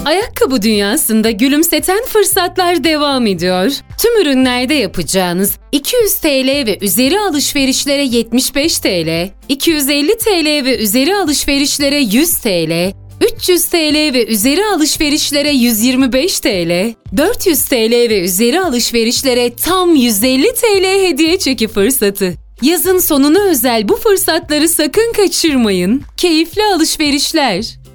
Ayakkabı dünyasında gülümseten fırsatlar devam ediyor. Tüm ürünlerde yapacağınız 200 TL ve üzeri alışverişlere 75 TL, 250 TL ve üzeri alışverişlere 100 TL, 300 TL ve üzeri alışverişlere 125 TL, 400 TL ve üzeri alışverişlere tam 150 TL hediye çeki fırsatı. Yazın sonuna özel bu fırsatları sakın kaçırmayın. Keyifli alışverişler.